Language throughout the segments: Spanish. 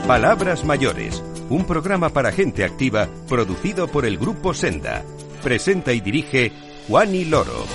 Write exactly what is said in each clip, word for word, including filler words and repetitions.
Palabras Mayores, un programa para gente activa producido por el Grupo Senda. Presenta y dirige Juani Loro.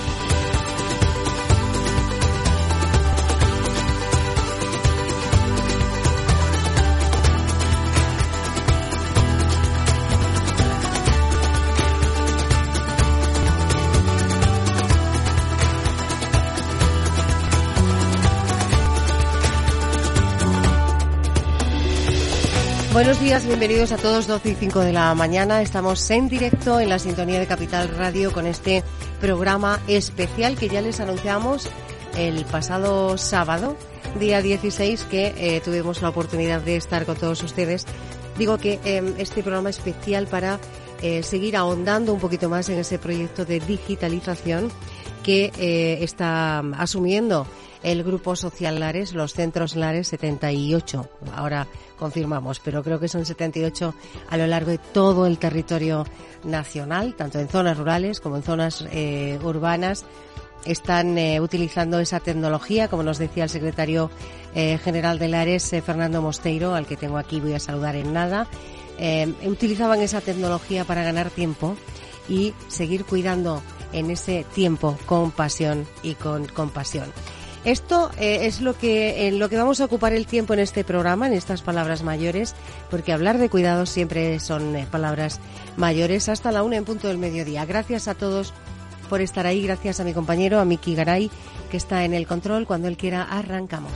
Buenos días, bienvenidos a todos, doce y cinco de la mañana. Estamos en directo en la sintonía de Capital Radio con este programa especial que ya les anunciamos el pasado sábado, día dieciséis, que eh, tuvimos la oportunidad de estar con todos ustedes. Digo que eh, este programa especial para eh, seguir ahondando un poquito más en ese proyecto de digitalización que eh, está asumiendo el Grupo Social Lares, los centros Lares, setenta y ocho, ahora confirmamos, pero creo que son setenta y ocho a lo largo de todo el territorio nacional, tanto en zonas rurales como en zonas eh, urbanas. Están eh, utilizando esa tecnología, como nos decía el secretario eh, general de Lares, eh, Fernando Mosteiro, al que tengo aquí, voy a saludar en nada. Eh, utilizaban esa tecnología para ganar tiempo y seguir cuidando en ese tiempo con pasión y con compasión. Esto eh, es lo que en lo que vamos a ocupar el tiempo en este programa, en estas palabras mayores, porque hablar de cuidados siempre son eh, palabras mayores, hasta la una en punto del mediodía. Gracias a todos por estar ahí, gracias a mi compañero, a Miki Garay, que está en el control. Cuando él quiera, arrancamos.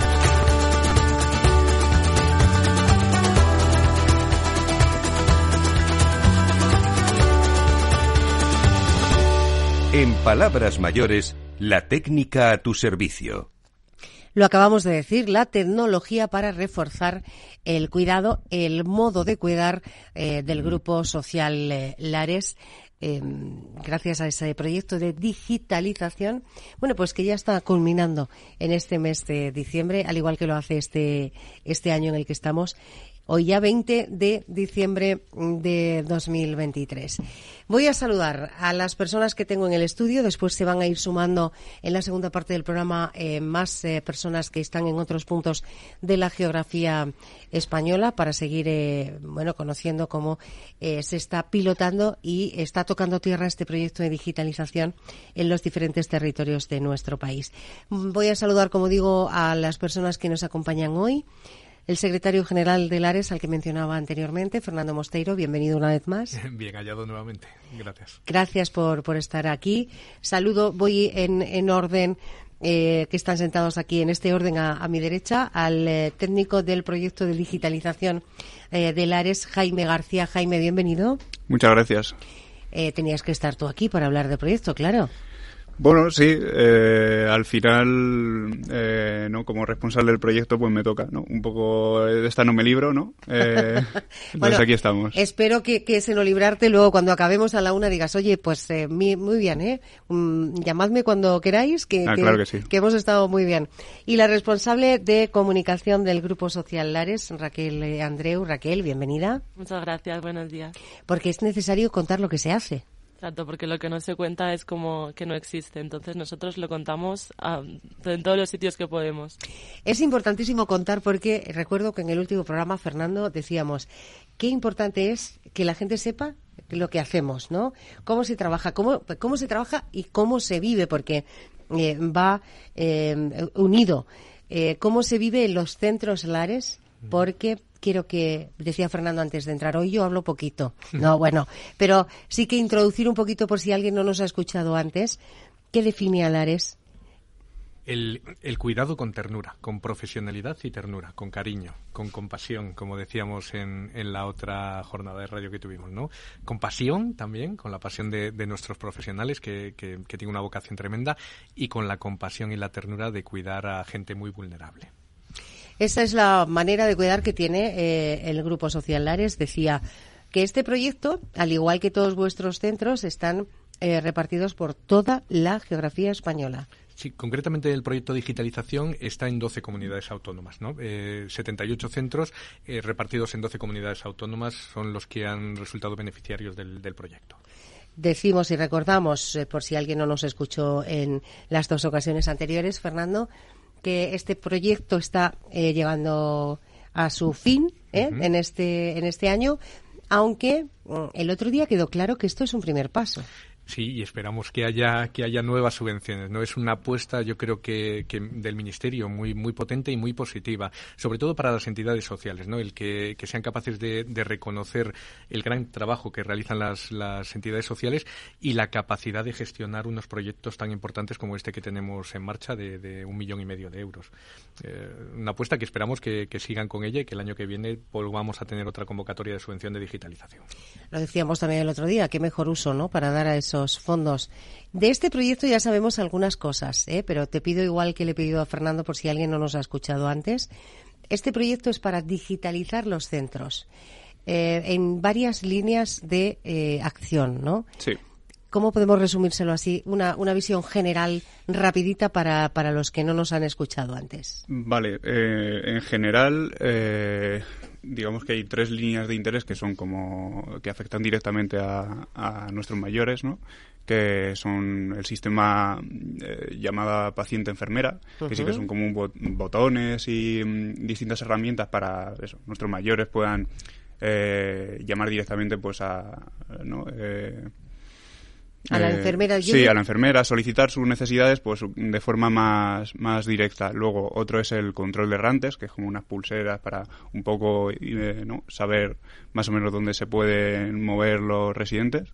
En Palabras Mayores, la técnica a tu servicio. Lo acabamos de decir, la tecnología para reforzar el cuidado, el modo de cuidar eh, del Grupo Social eh, Lares, eh, gracias a ese proyecto de digitalización, bueno, pues que ya está culminando en este mes de diciembre, al igual que lo hace este, este año en el que estamos. Hoy ya veinte de diciembre de dos mil veintitrés. Voy a saludar a las personas que tengo en el estudio. Después se van a ir sumando en la segunda parte del programa eh, más eh, personas que están en otros puntos de la geografía española para seguir eh, bueno conociendo cómo eh, se está pilotando y está tocando tierra este proyecto de digitalización en los diferentes territorios de nuestro país. Voy a saludar, como digo, a las personas que nos acompañan hoy. El secretario general de Lares, al que mencionaba anteriormente, Fernando Mosteiro, bienvenido una vez más. Bien hallado nuevamente, gracias. Gracias por, por estar aquí. Saludo, voy en, en orden, eh, que están sentados aquí, en este orden a, a mi derecha, al eh, técnico del proyecto de digitalización eh, de Lares, Jaime García. Jaime, bienvenido. Muchas gracias. Eh, tenías que estar tú aquí para hablar del proyecto, claro. Bueno, sí, eh, al final, eh, no, como responsable del proyecto, pues me toca, ¿no? Un poco de esta no me libro, ¿no? Eh, entonces bueno, aquí estamos. Espero que, que ese no librarte luego cuando acabemos a la una digas, oye, pues eh, muy, muy bien, ¿eh? Um, llamadme cuando queráis, que, ah, que, claro que sí. que hemos estado muy bien. Y la responsable de comunicación del Grupo Social Lares, Raquel eh, Andreu. Raquel, bienvenida. Muchas gracias, buenos días. Porque es necesario contar lo que se hace. Exacto, porque lo que no se cuenta es como que no existe. Entonces nosotros lo contamos a, en todos los sitios que podemos. Es importantísimo contar porque recuerdo que en el último programa, Fernando, decíamos qué importante es que la gente sepa lo que hacemos, ¿no? Cómo se trabaja, cómo, cómo se trabaja y cómo se vive, porque eh, va eh, unido. Eh, cómo se vive en los centros Lares, porque quiero que, decía Fernando antes de entrar, hoy yo hablo poquito. No, bueno, pero sí que introducir un poquito por si alguien no nos ha escuchado antes. ¿Qué define a Lares? El, el cuidado con ternura, con profesionalidad y ternura, con cariño, con compasión, como decíamos en, en la otra jornada de radio que tuvimos, ¿no? Con pasión también, con la pasión de, de nuestros profesionales que, que, que tienen una vocación tremenda, y con la compasión y la ternura de cuidar a gente muy vulnerable. Esa es la manera de cuidar que tiene eh, el Grupo Social Lares. Decía que este proyecto, al igual que todos vuestros centros, están eh, repartidos por toda la geografía española. Sí, concretamente el proyecto de digitalización está en doce comunidades autónomas, ¿no? Eh, setenta y ocho centros eh, repartidos en doce comunidades autónomas son los que han resultado beneficiarios del, del proyecto. Decimos y recordamos, eh, por si alguien no nos escuchó en las dos ocasiones anteriores, Fernando, que este proyecto está eh, llegando a su fin ¿eh? uh-huh. en este en este año, aunque el otro día quedó claro que esto es un primer paso. Sí, y esperamos que haya que haya nuevas subvenciones. No es una apuesta, yo creo que, que del Ministerio muy muy potente y muy positiva, sobre todo para las entidades sociales, ¿no? El que, que sean capaces de, de reconocer el gran trabajo que realizan las, las entidades sociales y la capacidad de gestionar unos proyectos tan importantes como este que tenemos en marcha de, de un millón y medio de euros. Eh, una apuesta que esperamos que, que sigan con ella y que el año que viene volvamos a tener otra convocatoria de subvención de digitalización. Lo decíamos también el otro día, qué mejor uso, ¿no?, para dar a eso fondos. De este proyecto ya sabemos algunas cosas, ¿eh? Pero te pido igual que le he pedido a Fernando por si alguien no nos ha escuchado antes. Este proyecto es para digitalizar los centros eh, en varias líneas de eh, acción, ¿no? Sí. ¿Cómo podemos resumírselo así? Una, una visión general rapidita para, para los que no nos han escuchado antes. Vale, eh, en general, eh, digamos que hay tres líneas de interés que son como que afectan directamente a, a nuestros mayores, ¿no? Que son el sistema eh, llamada paciente-enfermera, uh-huh. que sí que son como un bot- botones y um, distintas herramientas para eso, nuestros mayores puedan eh, llamar directamente pues a, ¿no? Eh, A la enfermera. Eh, sí, a la enfermera, solicitar sus necesidades pues de forma más, más directa. Luego, otro es el control de errantes, que es como unas pulseras para un poco eh, ¿no? saber más o menos dónde se pueden mover los residentes.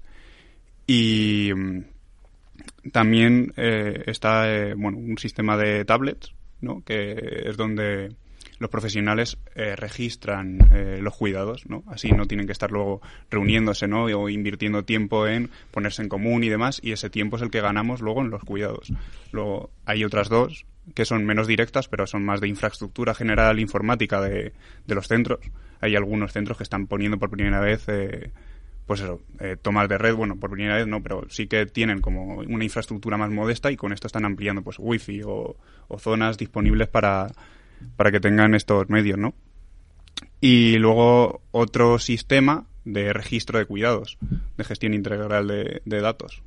Y um, también eh, está eh, bueno un sistema de tablets, ¿no?, que es donde los profesionales eh, registran eh, los cuidados, ¿no? Así no tienen que estar luego reuniéndose, ¿no?, o invirtiendo tiempo en ponerse en común y demás, y ese tiempo es el que ganamos luego en los cuidados. Luego hay otras dos que son menos directas, pero son más de infraestructura general informática de, de los centros. Hay algunos centros que están poniendo por primera vez eh, pues eso, eh, tomas de red, bueno, por primera vez no, pero sí que tienen como una infraestructura más modesta y con esto están ampliando pues wifi o, o zonas disponibles para para que tengan estos medios, ¿no? Y luego otro sistema de registro de cuidados, de gestión integral de, de datos.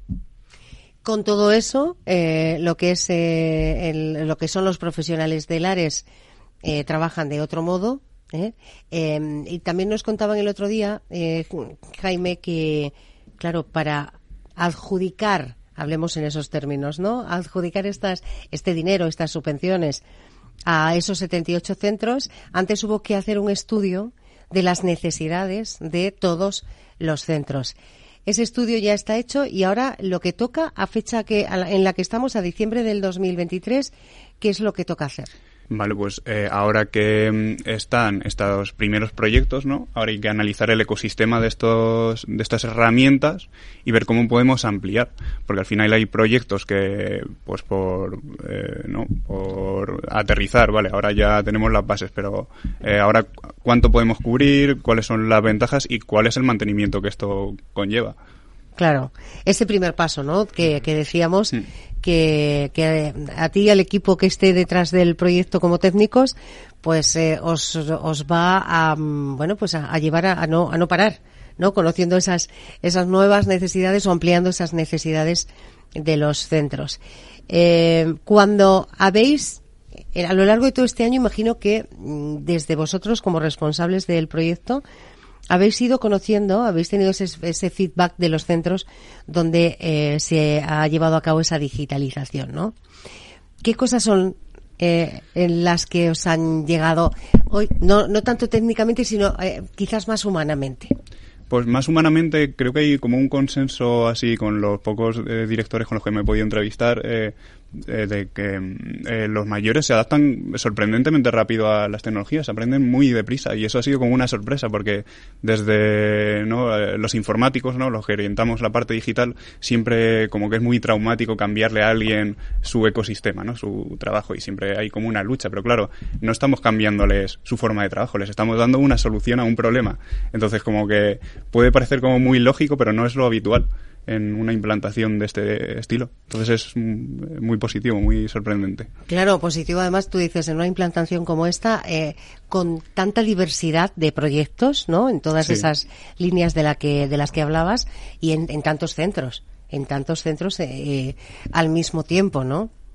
Con todo eso, eh, lo que es eh, el, lo que son los profesionales del ARES eh, trabajan de otro modo. ¿eh? Eh, y también nos contaban el otro día, eh, Jaime, que, claro, para adjudicar, hablemos en esos términos, ¿no? Adjudicar estas, este dinero, estas subvenciones a esos setenta y ocho centros, antes hubo que hacer un estudio de las necesidades de todos los centros. Ese estudio ya está hecho y ahora lo que toca, a fecha que a la, en la que estamos, a diciembre del dos mil veintitrés, ¿qué es lo que toca hacer? Vale, pues eh, ahora que están estos primeros proyectos, ¿no? Ahora hay que analizar el ecosistema de estos de estas herramientas y ver cómo podemos ampliar, porque al final hay proyectos que, pues por eh, no, por aterrizar, vale, ahora ya tenemos las bases, pero eh, ahora cuánto podemos cubrir, cuáles son las ventajas y cuál es el mantenimiento que esto conlleva. Claro, ese primer paso, ¿no?, que, que decíamos, mm. que, que a ti y al equipo que esté detrás del proyecto como técnicos, pues eh, os, os va a, bueno, pues a, a llevar a, a no a no parar, ¿no?, conociendo esas esas nuevas necesidades o ampliando esas necesidades de los centros. Eh, cuando habéis, a lo largo de todo este año, imagino que desde vosotros como responsables del proyecto habéis ido conociendo, habéis tenido ese, ese feedback de los centros donde eh, se ha llevado a cabo esa digitalización, ¿no? ¿Qué cosas son eh, en las que os han llegado hoy, no, no tanto técnicamente, sino eh, quizás más humanamente? Pues más humanamente creo que hay como un consenso así con los pocos eh, directores con los que me he podido entrevistar eh, eh, de que eh, los mayores se adaptan sorprendentemente rápido a las tecnologías, aprenden muy deprisa y eso ha sido como una sorpresa porque desde ¿no? los informáticos, ¿no? los que orientamos la parte digital, siempre como que es muy traumático cambiarle a alguien su ecosistema, ¿no? su trabajo y siempre hay como una lucha, pero claro, no estamos cambiándoles su forma de trabajo, les estamos dando una solución a un problema, entonces como que puede parecer como muy lógico, pero no es lo habitual en una implantación de este estilo. Entonces es muy positivo, muy sorprendente. Claro, positivo. Además, tú dices, en una implantación como esta, eh, con tanta diversidad de proyectos, ¿no? En todas sí. esas líneas de la que de las que hablabas y en, en tantos centros, en tantos centros eh, al mismo tiempo, ¿no?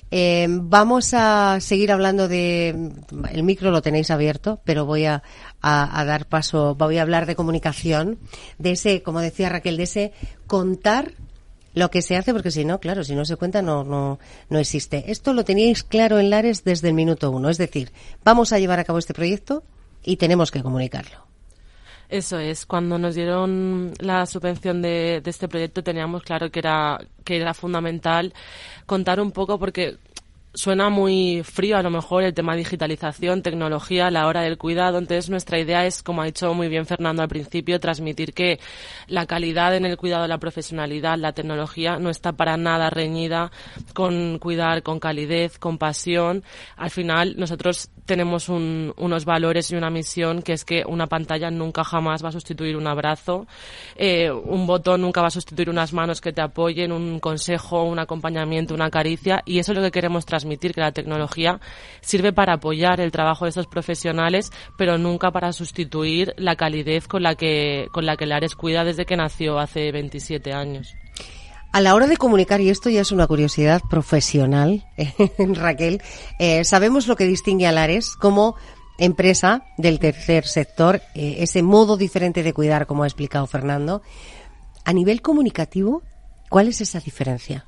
Eh, vamos a seguir hablando de... El micro lo tenéis abierto, pero voy a, a, a dar paso, voy a hablar de comunicación, de ese, como decía Raquel, de ese contar lo que se hace, porque si no, claro, si no se cuenta no, no, no existe. Esto lo teníais claro en Lares desde el minuto uno, es decir, vamos a llevar a cabo este proyecto y tenemos que comunicarlo. Eso es, cuando nos dieron la subvención de, de este proyecto teníamos claro que era, que era fundamental contar un poco, porque suena muy frío a lo mejor el tema digitalización, tecnología a la hora del cuidado. Entonces nuestra idea es, como ha dicho muy bien Fernando al principio, transmitir que la calidad en el cuidado, la profesionalidad, la tecnología no está para nada reñida con cuidar con calidez, con pasión. Al final nosotros tenemos un, unos valores y una misión, que es que una pantalla nunca jamás va a sustituir un abrazo, eh, un botón nunca va a sustituir unas manos que te apoyen, un consejo, un acompañamiento, una caricia, y eso es lo que queremos transmitir, que la tecnología sirve para apoyar el trabajo de estos profesionales, pero nunca para sustituir la calidez con la que, con la que Lares cuida desde que nació hace veintisiete años. A la hora de comunicar, y esto ya es una curiosidad profesional, eh, Raquel, eh, sabemos lo que distingue a Lares como empresa del tercer sector, eh, ese modo diferente de cuidar, como ha explicado Fernando. A nivel comunicativo, ¿cuál es esa diferencia?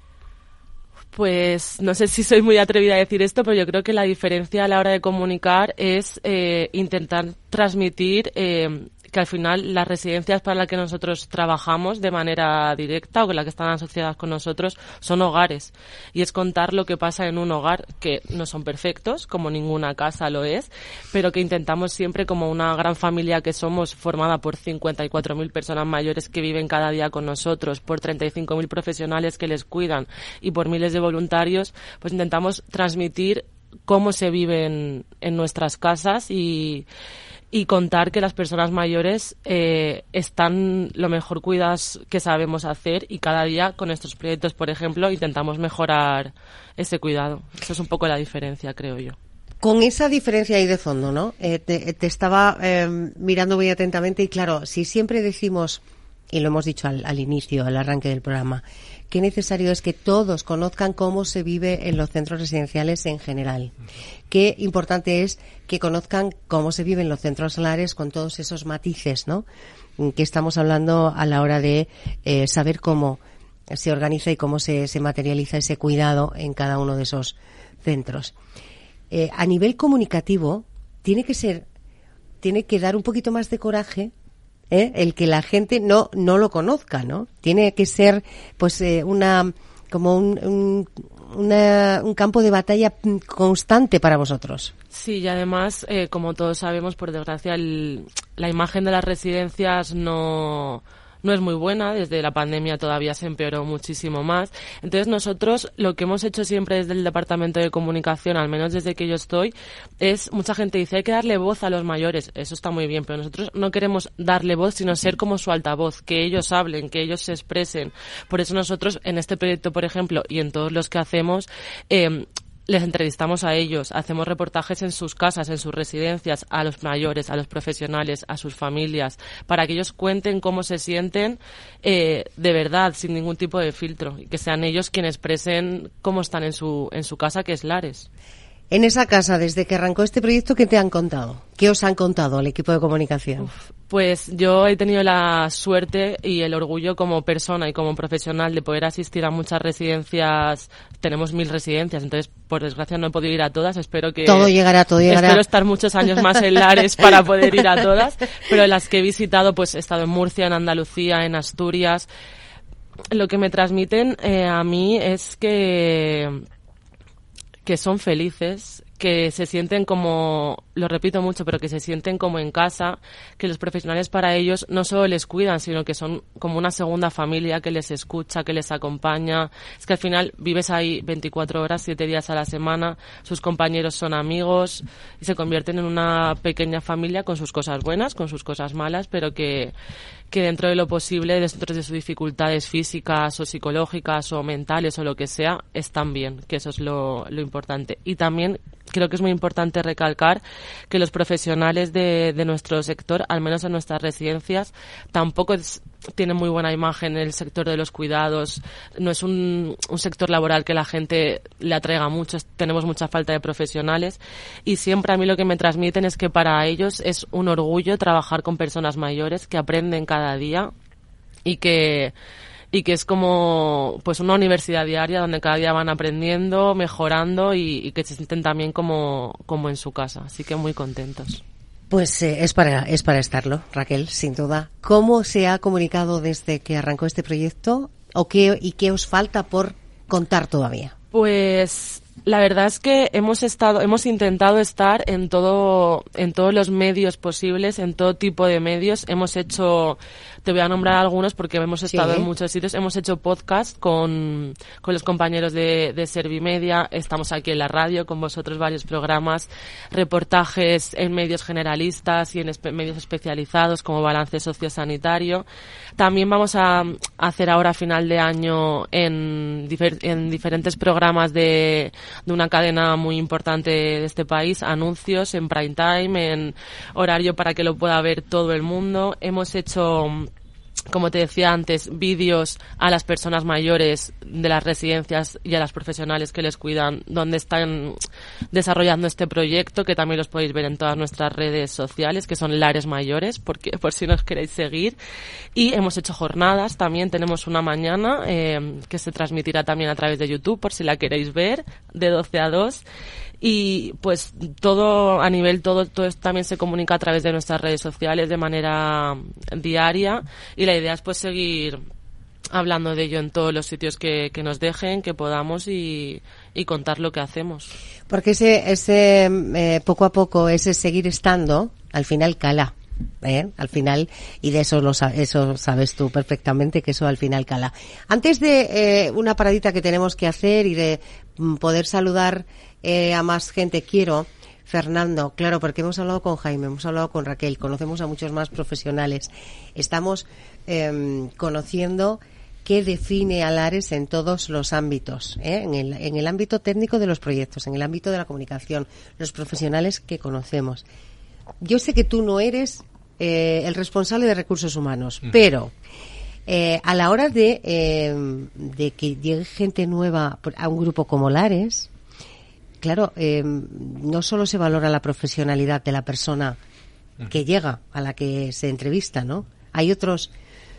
Pues no sé si soy muy atrevida a decir esto, pero yo creo que la diferencia a la hora de comunicar es eh, intentar transmitir eh, que al final las residencias para las que nosotros trabajamos de manera directa o con las que están asociadas con nosotros son hogares. Y es contar lo que pasa en un hogar, que no son perfectos, como ninguna casa lo es, pero que intentamos siempre, como una gran familia que somos, formada por cincuenta y cuatro mil personas mayores que viven cada día con nosotros, por treinta y cinco mil profesionales que les cuidan y por miles de voluntarios, pues intentamos transmitir cómo se vive en, en nuestras casas y y contar que las personas mayores eh, están lo mejor cuidadas que sabemos hacer, y cada día con estos proyectos, por ejemplo, intentamos mejorar ese cuidado. Esa es un poco la diferencia, creo yo. Con esa diferencia ahí de fondo, ¿no? Eh, te, te estaba eh, mirando muy atentamente y claro, si siempre decimos, y lo hemos dicho al, al inicio, al arranque del programa, qué necesario es que todos conozcan cómo se vive en los centros residenciales en general. Qué importante es que conozcan cómo se vive en los centros Lares con todos esos matices, ¿no? Que estamos hablando a la hora de eh, saber cómo se organiza y cómo se, se materializa ese cuidado en cada uno de esos centros. Eh, a nivel comunicativo, tiene que ser, tiene que dar un poquito más de coraje, ¿eh? El que la gente no no lo conozca, ¿no? Tiene que ser, pues, eh, una como un, un, una, un campo de batalla constante para vosotros. Sí, y además, eh, como todos sabemos, por desgracia, el, la imagen de las residencias no no es muy buena. Desde la pandemia todavía se empeoró muchísimo más. Entonces nosotros lo que hemos hecho siempre desde el Departamento de Comunicación, al menos desde que yo estoy, es, mucha gente dice, hay que darle voz a los mayores. Eso está muy bien, pero nosotros no queremos darle voz, sino ser como su altavoz, que ellos hablen, que ellos se expresen. Por eso nosotros en este proyecto, por ejemplo, y en todos los que hacemos, eh, les entrevistamos a ellos, hacemos reportajes en sus casas, en sus residencias, a los mayores, a los profesionales, a sus familias, para que ellos cuenten cómo se sienten eh, de verdad, sin ningún tipo de filtro, y que sean ellos quienes expresen cómo están en su en su casa, que es Lares. En esa casa, desde que arrancó este proyecto, ¿qué te han contado? ¿Qué os han contado el equipo de comunicación? Uf, pues yo he tenido la suerte y el orgullo como persona y como profesional de poder asistir a muchas residencias. Tenemos mil residencias, entonces por desgracia no he podido ir a todas. Espero que todo llegará, todo llegará. Espero estar muchos años más en Lares para poder ir a todas, pero las que he visitado, pues he estado en Murcia, en Andalucía, en Asturias. Lo que me transmiten eh, a mí es que que son felices, que se sienten como, lo repito mucho, pero que se sienten como en casa, que los profesionales para ellos no solo les cuidan, sino que son como una segunda familia que les escucha, que les acompaña. Es que al final vives ahí veinticuatro horas, siete días a la semana, sus compañeros son amigos y se convierten en una pequeña familia con sus cosas buenas, con sus cosas malas, pero que que dentro de lo posible, dentro de sus dificultades físicas o psicológicas o mentales o lo que sea, están bien, que eso es lo, lo importante. Y también creo que es muy importante recalcar que los profesionales de, de nuestro sector, al menos en nuestras residencias, tampoco es, tienen muy buena imagen en el sector de los cuidados. No es un, un sector laboral que la gente le atraiga mucho, tenemos mucha falta de profesionales y siempre a mí lo que me transmiten es que para ellos es un orgullo trabajar con personas mayores que aprenden cada día y que y que es como pues una universidad diaria donde cada día van aprendiendo, mejorando y, y que se sienten también como, como en su casa. Así que muy contentos. Pues eh, es para es para estarlo, Raquel, sin duda. ¿Cómo se ha comunicado desde que arrancó este proyecto o qué y qué os falta por contar todavía? Pues la verdad es que hemos estado, hemos intentado estar en todo, en todos los medios posibles, en todo tipo de medios. Hemos hecho, te voy a nombrar algunos porque hemos estado sí. en muchos sitios. Hemos hecho podcast con, con los compañeros de, de Servimedia. Estamos aquí en la radio con vosotros, varios programas, reportajes en medios generalistas y en espe- medios especializados como Balance Sociosanitario. También vamos a hacer ahora a final de año en, difer- en diferentes programas de de una cadena muy importante de este país, anuncios en prime time, en horario para que lo pueda ver todo el mundo. Hemos hecho, como te decía antes, vídeos a las personas mayores de las residencias y a las profesionales que les cuidan, donde están desarrollando este proyecto, que también los podéis ver en todas nuestras redes sociales, que son Lares Mayores, porque, por si nos queréis seguir. Y hemos hecho jornadas, también tenemos una mañana eh, que se transmitirá también a través de YouTube, por si la queréis ver, de doce a dos. Y pues todo a nivel todo todo esto también se comunica a través de nuestras redes sociales de manera diaria y la idea es pues seguir hablando de ello en todos los sitios que, que nos dejen, que podamos y, y contar lo que hacemos. Porque ese ese eh, poco a poco ese seguir estando al final cala. ¿Eh? Al final, y de eso lo eso sabes tú perfectamente, que eso al final cala. Antes de eh, una paradita que tenemos que hacer y de mm, poder saludar eh, a más gente, quiero, Fernando, claro, porque hemos hablado con Jaime, hemos hablado con Raquel, conocemos a muchos más profesionales, estamos eh, conociendo qué define a Lares en todos los ámbitos, ¿eh? en el, en el ámbito técnico de los proyectos, en el ámbito de la comunicación, los profesionales que conocemos. Yo sé que tú no eres eh, el responsable de recursos humanos, mm. pero eh, a la hora de, eh, de que llegue gente nueva a un grupo como Lares, claro, eh, no solo se valora la profesionalidad de la persona mm. que llega, a la que se entrevista, ¿no? Hay otros...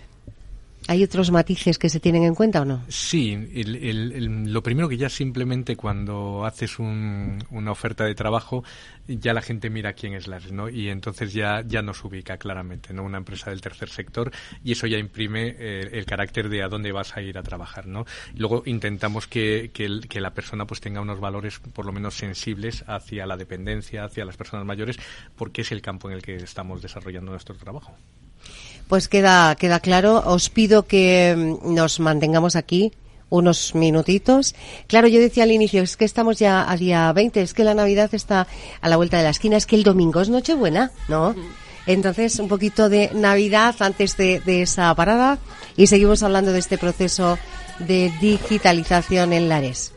¿Hay otros matices que se tienen en cuenta o no? Sí, el, el, el, lo primero que ya simplemente cuando haces un, una oferta de trabajo, ya la gente mira quién es Lares, ¿no? Y entonces ya ya nos ubica claramente, ¿no? Una empresa del tercer sector y eso ya imprime eh, el carácter de a dónde vas a ir a trabajar, ¿no? Luego intentamos que, que, el, que la persona pues tenga unos valores por lo menos sensibles hacia la dependencia, hacia las personas mayores, porque es el campo en el que estamos desarrollando nuestro trabajo. Pues queda queda claro. Os pido que nos mantengamos aquí unos minutitos. Claro, yo decía al inicio, es que estamos ya a día veinte, es que la Navidad está a la vuelta de la esquina, es que el domingo es Nochebuena, ¿no? Entonces, un poquito de Navidad antes de, de esa parada y seguimos hablando de este proceso de digitalización en Lares.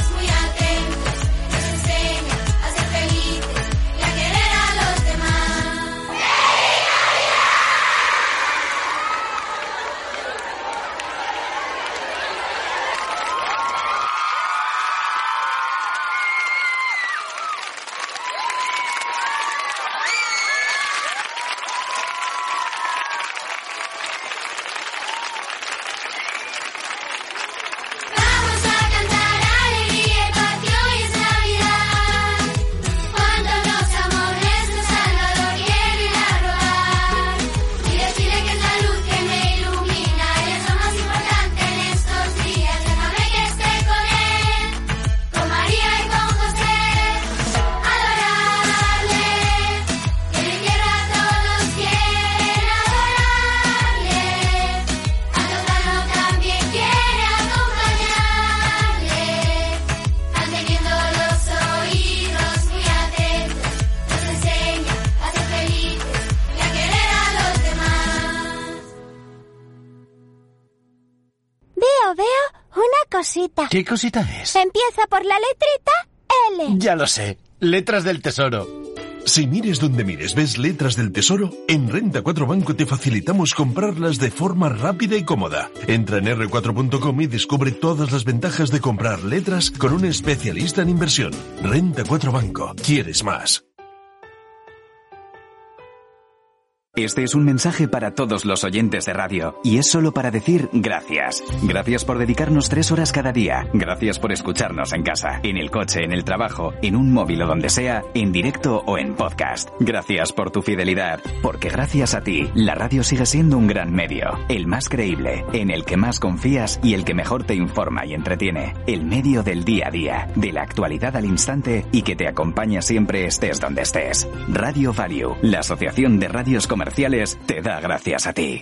Felices y a querer a los demás. cosita. ¿Qué cosita es? Empieza por la letrita L. Ya lo sé. Letras del Tesoro. Si mires donde mires ves letras del Tesoro, en Renta cuatro Banco te facilitamos comprarlas de forma rápida y cómoda. Entra en erre cuatro punto com y descubre todas las ventajas de comprar letras con un especialista en inversión. Renta cuatro Banco. ¿Quieres más? Este es un mensaje para todos los oyentes de radio y es solo para decir gracias. Gracias por dedicarnos tres horas cada día. Gracias por escucharnos en casa, en el coche, en el trabajo, en un móvil o donde sea, en directo o en podcast. Gracias por tu fidelidad, porque gracias a ti, la radio sigue siendo un gran medio, el más creíble, en el que más confías y el que mejor te informa y entretiene. El medio del día a día, de la actualidad al instante y que te acompaña siempre estés donde estés. Radio Value, la Asociación de Radios Comerciales, te da gracias a ti.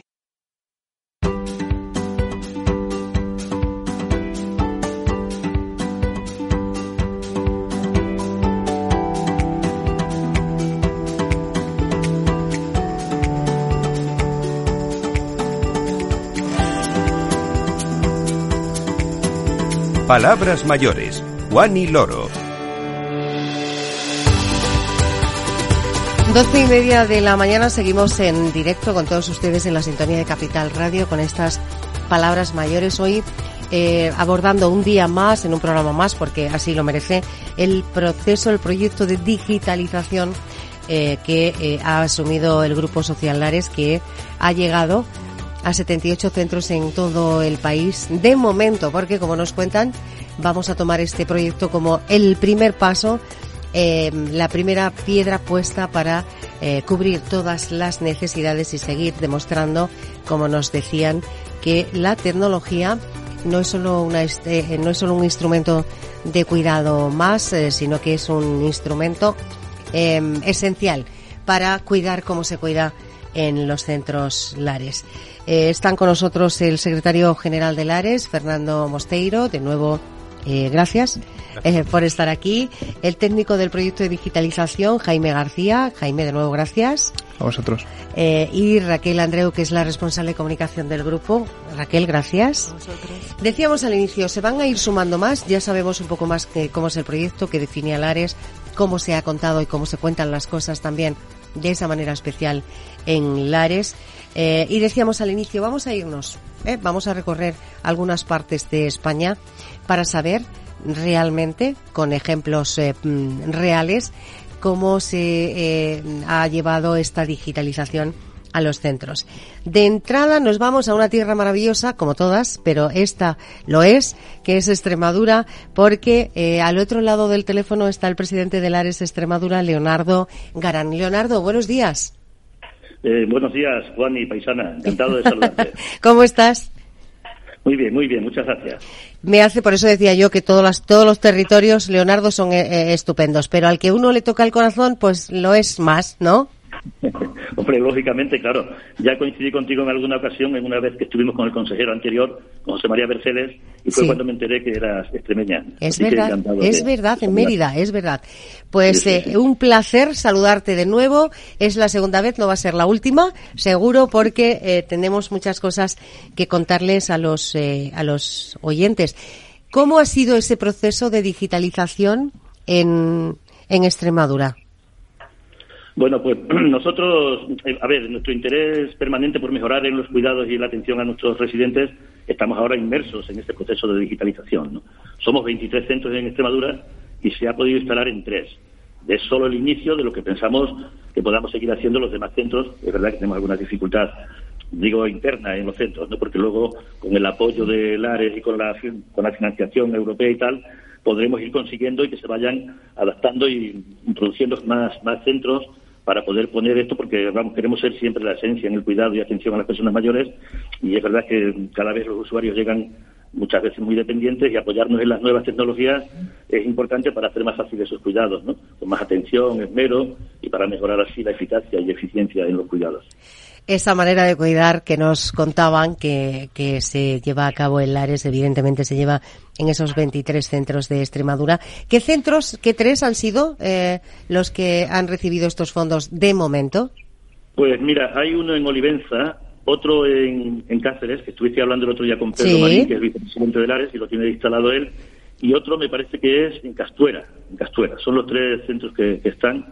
Palabras mayores. Juan y Loro. Doce y media de la mañana, seguimos en directo con todos ustedes en la sintonía de Capital Radio con estas palabras mayores. Hoy eh, abordando un día más, en un programa más, porque así lo merece, el proceso, el proyecto de digitalización eh, que eh, ha asumido el Grupo Social Lares, que ha llegado a setenta y ocho centros en todo el país. De momento, porque como nos cuentan, vamos a tomar este proyecto como el primer paso, Eh, la primera piedra puesta para eh, cubrir todas las necesidades y seguir demostrando, como nos decían, que la tecnología no es solo una este, no es solo un instrumento de cuidado más, eh, sino que es un instrumento eh, esencial para cuidar como se cuida en los centros Lares. Eh, están con nosotros el secretario general de Lares, Fernando Mosteiro, de nuevo. Eh, gracias eh, por estar aquí. El técnico del proyecto de digitalización, Jaime García. Jaime, de nuevo, gracias. A vosotros. Eh, y Raquel Andreu, que es la responsable de comunicación del grupo. Raquel, gracias. A vosotros. Decíamos al inicio, se van a ir sumando más. Ya sabemos un poco más que, cómo es el proyecto, que define a Lares, cómo se ha contado y cómo se cuentan las cosas también de esa manera especial en Lares. Eh, y decíamos al inicio, vamos a irnos, eh, vamos a recorrer algunas partes de España para saber realmente, con ejemplos eh, reales, cómo se eh, ha llevado esta digitalización a los centros. De entrada nos vamos a una tierra maravillosa, como todas, pero esta lo es, que es Extremadura, porque eh, al otro lado del teléfono está el presidente de Lares Extremadura, Leonardo Garán. Leonardo, buenos días. Eh, buenos días, Juan y paisana. Encantado de saludarte. ¿Cómo estás? Muy bien, muy bien. Muchas gracias. Me hace, por eso decía yo que todos los, todos los territorios, Leonardo, son eh, estupendos, pero al que uno le toca el corazón, pues lo es más, ¿no? Hombre, lógicamente, claro. Ya coincidí contigo en alguna ocasión, en una vez que estuvimos con el consejero anterior, con José María Berceles, y fue sí. cuando me enteré que eras extremeña. Es Así verdad, es de... verdad, en Mérida, es verdad. Pues sí, sí, sí. Eh, un placer saludarte de nuevo. Es la segunda vez, no va a ser la última, seguro, porque eh, tenemos muchas cosas que contarles a los eh, a los oyentes. ¿Cómo ha sido ese proceso de digitalización en, en Extremadura? Bueno, pues nosotros, a ver, nuestro interés permanente por mejorar en los cuidados y la atención a nuestros residentes, estamos ahora inmersos en este proceso de digitalización, ¿no? Somos veintitrés centros en Extremadura y se ha podido instalar en tres. Es solo el inicio de lo que pensamos que podamos seguir haciendo los demás centros. Es verdad que tenemos alguna dificultad, digo, interna en los centros, ¿no? Porque luego, con el apoyo de Lares y con la, con la financiación europea y tal, podremos ir consiguiendo y que se vayan adaptando y introduciendo más, más centros para poder poner esto, porque vamos, queremos ser siempre la esencia en el cuidado y atención a las personas mayores, y es verdad que cada vez los usuarios llegan muchas veces muy dependientes, y apoyarnos en las nuevas tecnologías es importante para hacer más fáciles esos cuidados, ¿no? Con más atención, esmero, y para mejorar así la eficacia y eficiencia en los cuidados. Esa manera de cuidar que nos contaban que, que se lleva a cabo en Lares, evidentemente se lleva en esos veintitrés centros de Extremadura. ¿Qué centros, qué tres han sido eh, los que han recibido estos fondos de momento? Pues mira, hay uno en Olivenza, otro en, en Cáceres, que estuviste hablando el otro día con Pedro sí. Marín, que es vicepresidente de Lares y lo tiene instalado él, y otro me parece que es en Castuera, en Castuera. Son los tres centros que, que están,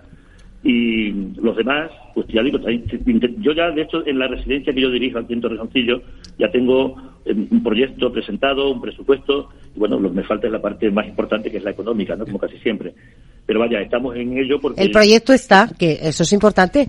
y los demás, pues ya digo, yo ya de hecho en la residencia que yo dirijo aquí en Torrejoncillo ya tengo un proyecto presentado, un presupuesto, y bueno, lo que me falta es la parte más importante, que es la económica, ¿no? Como casi siempre. Pero vaya, estamos en ello porque... El proyecto está, que eso es importante.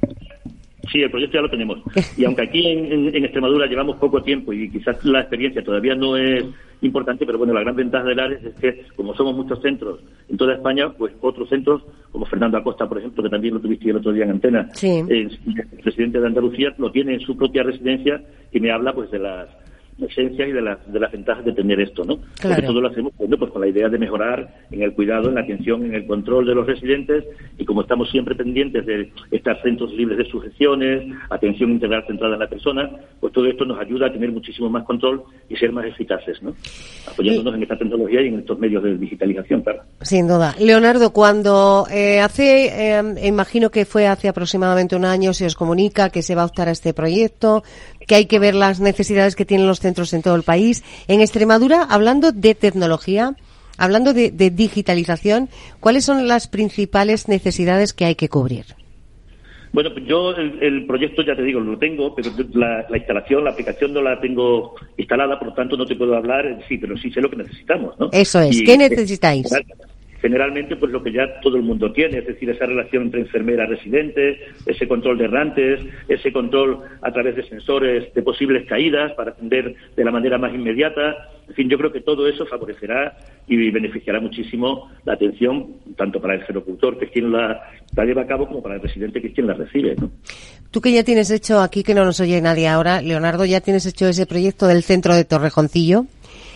Sí, el proyecto ya lo tenemos. Y aunque aquí en, en, en Extremadura llevamos poco tiempo y quizás la experiencia todavía no es importante, pero bueno, la gran ventaja de Lares es que como somos muchos centros en toda España, pues otros centros, como Fernando Acosta, por ejemplo, que también lo tuviste el otro día en antena, sí. eh, el presidente de Andalucía lo tiene en su propia residencia y me habla pues de las esencias y de las de las ventajas de tener esto, ¿no? Claro. Porque todo lo hacemos bueno, pues con la idea de mejorar en el cuidado, en la atención, en el control de los residentes, y como estamos siempre pendientes de estar centros libres de sujeciones, atención integral centrada en la persona, pues todo esto nos ayuda a tener muchísimo más control y ser más eficaces, ¿no? Apoyándonos y... en esta tecnología y en estos medios de digitalización, claro. Sin duda. Leonardo, cuando eh, hace, eh, imagino que fue hace aproximadamente un año, se os comunica que se va a optar a este proyecto, que hay que ver las necesidades que tienen los centros en todo el país. En Extremadura, hablando de tecnología, hablando de, de digitalización, ¿cuáles son las principales necesidades que hay que cubrir? Bueno, yo el, el proyecto, ya te digo, lo tengo, pero la, la instalación, la aplicación no la tengo instalada, por lo tanto no te puedo hablar, sí, pero sí sé lo que necesitamos, ¿no? Eso es. Y, ¿Qué necesitáis? Generalmente, pues lo que ya todo el mundo tiene, es decir, esa relación entre enfermera-residente, ese control de errantes, ese control a través de sensores de posibles caídas para atender de la manera más inmediata. En fin, yo creo que todo eso favorecerá y beneficiará muchísimo la atención, tanto para el gerocultor, que es quien la, la lleva a cabo, como para el residente, que es quien la recibe, ¿no? Tú que ya tienes hecho, aquí que no nos oye nadie ahora, Leonardo, ya tienes hecho ese proyecto del centro de Torrejoncillo.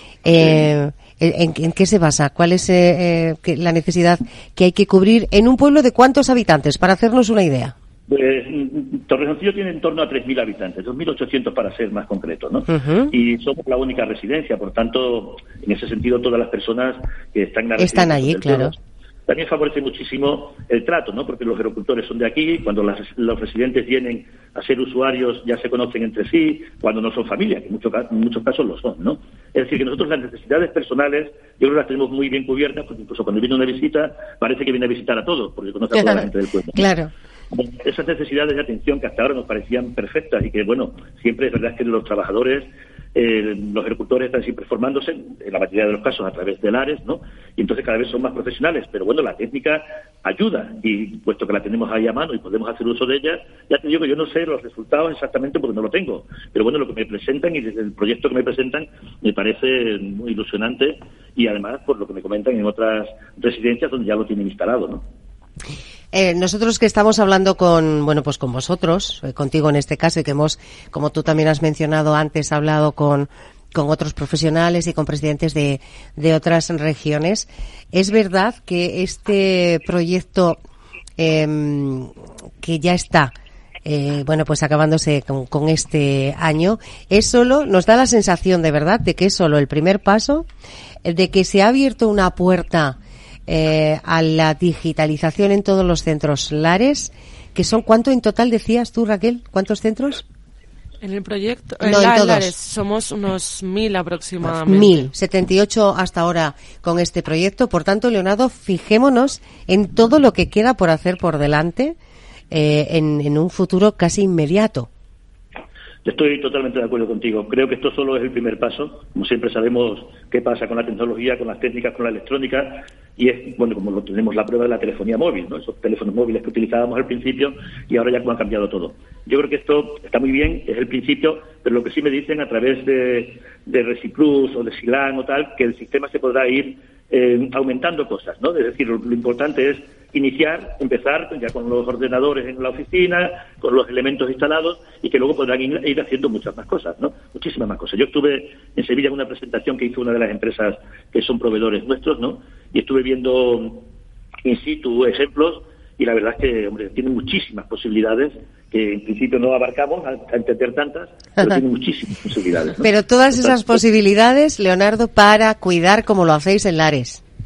Eh, sí. ¿En, ¿En qué se basa? ¿Cuál es eh, que, la necesidad que hay que cubrir en un pueblo de cuántos habitantes? Para hacernos una idea. Pues, Torrejoncillo tiene en torno a tres mil habitantes, dos mil ochocientos para ser más concreto, ¿no? Uh-huh. Y somos la única residencia, por tanto, en ese sentido, todas las personas que están en la residencia... Están allí, claro. También favorece muchísimo el trato, ¿no? Porque los gerocultores son de aquí, cuando las, los residentes vienen a ser usuarios ya se conocen entre sí, cuando no son familia, que en muchos, en muchos casos lo son, ¿no? Es decir, que nosotros las necesidades personales, yo creo que las tenemos muy bien cubiertas, porque incluso cuando viene una visita, parece que viene a visitar a todos, porque conoce a toda la gente del pueblo, ¿no? Claro. Esas necesidades de atención que hasta ahora nos parecían perfectas y que, bueno, siempre es verdad que los trabajadores, eh, los agricultores están siempre formándose, en la mayoría de los casos a través de Lares, ¿no? Y entonces cada vez son más profesionales, pero bueno, la técnica ayuda y puesto que la tenemos ahí a mano y podemos hacer uso de ella, ya te digo que yo no sé los resultados exactamente porque no lo tengo, pero bueno, lo que me presentan y desde el proyecto que me presentan me parece muy ilusionante y además por lo que me comentan en otras residencias donde ya lo tienen instalado, ¿no? Eh, nosotros que estamos hablando con, bueno, pues con vosotros, eh, contigo en este caso, y que hemos, como tú también has mencionado antes, hablado con, con otros profesionales y con presidentes de, de otras regiones, es verdad que este proyecto, eh, que ya está, eh, bueno, pues acabándose con, con este año, es solo, nos da la sensación de verdad de que es solo el primer paso, de que se ha abierto una puerta Eh, a la digitalización en todos los centros Lares, que son, ¿cuánto en total decías tú, Raquel? ¿Cuántos centros? En el proyecto, no, en, en la, todos. Lares somos unos mil aproximadamente. Mil, setenta y ocho hasta ahora con este proyecto. Por tanto, Leonardo, fijémonos en todo lo que queda por hacer por delante eh, en, en un futuro casi inmediato. Estoy totalmente de acuerdo contigo. Creo que esto solo es el primer paso. Como siempre sabemos qué pasa con la tecnología, con las técnicas, con la electrónica, y es, bueno, como lo tenemos la prueba de la telefonía móvil, ¿no? Esos teléfonos móviles que utilizábamos al principio y ahora ya como ha cambiado todo. Yo creo que esto está muy bien, es el principio, pero lo que sí me dicen a través de, de Resiplus o de Silan o tal, que el sistema se podrá ir eh, aumentando cosas, ¿no? Es decir, lo, lo importante es iniciar, empezar ya con los ordenadores en la oficina, con los elementos instalados y que luego podrán ir, ir haciendo muchas más cosas, ¿no? Muchísimas más cosas. Yo estuve en Sevilla en una presentación que hizo una de las empresas que son proveedores nuestros, ¿no? Y estuve viendo in situ ejemplos y la verdad es que, hombre, tiene muchísimas posibilidades que en principio no abarcamos a, a entender tantas, pero tiene muchísimas posibilidades, ¿no? Pero todas esas posibilidades, Leonardo, para cuidar como lo hacéis en Lares.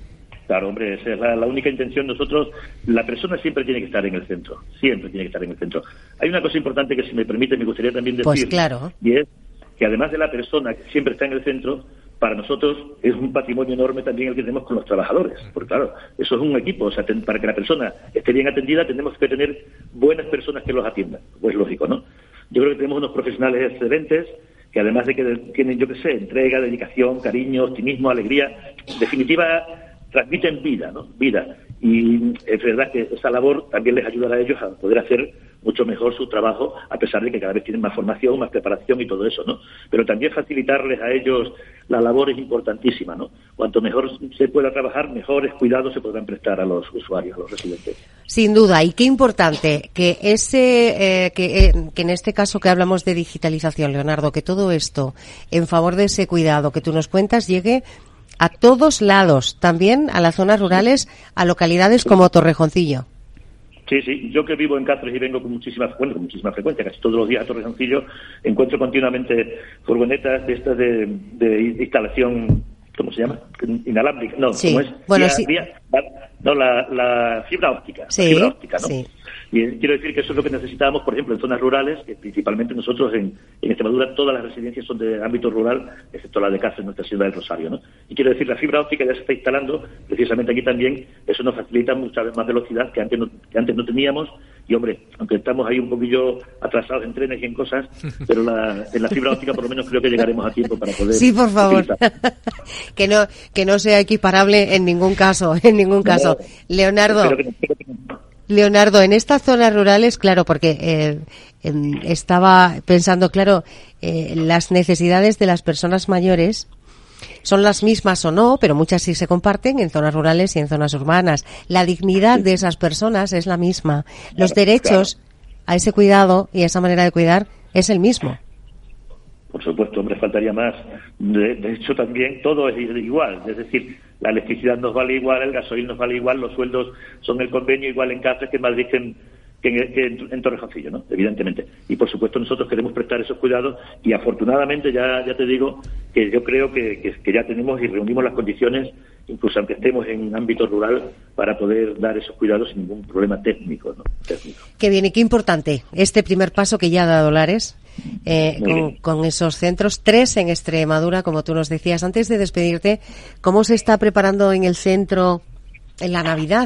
Claro, hombre, esa es la, la única intención. Nosotros, la persona siempre tiene que estar en el centro, siempre tiene que estar en el centro. Hay una cosa importante que, si me permite, me gustaría también decir. Pues claro. Y es que además de la persona que siempre está en el centro, para nosotros es un patrimonio enorme también el que tenemos con los trabajadores. Porque claro, eso es un equipo. O sea, ten, para que la persona esté bien atendida, tenemos que tener buenas personas que los atiendan. Pues lógico, ¿no? Yo creo que tenemos unos profesionales excelentes, que además de que tienen, yo qué sé, entrega, dedicación, cariño, optimismo, alegría, en definitiva, transmiten vida, ¿no? Vida. Y es verdad que esa labor también les ayudará a ellos a poder hacer mucho mejor su trabajo, a pesar de que cada vez tienen más formación, más preparación y todo eso, ¿no? Pero también facilitarles a ellos la labor es importantísima, ¿no? Cuanto mejor se pueda trabajar, mejores cuidados se podrán prestar a los usuarios, a los residentes. Sin duda, y qué importante que ese, eh, que, eh, que en este caso que hablamos de digitalización, Leonardo, que todo esto en favor de ese cuidado que tú nos cuentas llegue a todos lados, también a las zonas rurales, a localidades como Torrejoncillo. Sí, sí, yo que vivo en Cáceres y vengo con muchísima, bueno, con muchísima frecuencia, casi todos los días a Torrejoncillo, encuentro continuamente furgonetas de estas de, de instalación, ¿cómo se llama? Inalámbrica, no, sí. ¿cómo es? Bueno, vía, sí. Vía, no, la, la fibra óptica, sí, la fibra óptica, ¿no? Sí. Y quiero decir que eso es lo que necesitábamos, por ejemplo, en zonas rurales, que principalmente nosotros en, en Extremadura todas las residencias son de ámbito rural, excepto la de Cáceres, nuestra ciudad del Rosario, ¿no? Y quiero decir, la fibra óptica ya se está instalando, precisamente aquí también, eso nos facilita mucha más velocidad que antes no, que antes no teníamos, y hombre, aunque estamos ahí un poquillo atrasados en trenes y en cosas, pero la, en la fibra óptica por lo menos creo que llegaremos a tiempo para poder... Sí, por favor, que no que no sea equiparable en ningún caso, en ningún caso. No, Leonardo... Espero que, espero que no. Leonardo, en estas zonas rurales, claro, porque eh, en, estaba pensando, claro, eh, las necesidades de las personas mayores son las mismas o no, pero muchas sí se comparten en zonas rurales y en zonas urbanas. La dignidad de esas personas es la misma. Los derechos a ese cuidado y a esa manera de cuidar es el mismo. Por supuesto, hombre, faltaría más. De, de hecho, también todo es igual. Es decir, la electricidad nos vale igual, el gasoil nos vale igual, los sueldos son el convenio igual en Cáceres que en Madrid que en, que en, que en, en Torrejoncillo, ¿no? Evidentemente. Y, por supuesto, nosotros queremos prestar esos cuidados y, afortunadamente, ya ya te digo que yo creo que, que, que ya tenemos y reunimos las condiciones, incluso aunque estemos en ámbito rural, para poder dar esos cuidados sin ningún problema técnico, ¿no? Técnico. Qué bien y qué importante este primer paso que ya ha dado Lares. Eh, con, con esos centros, tres en Extremadura, como tú nos decías. Antes de despedirte, ¿cómo se está preparando en el centro en la Navidad?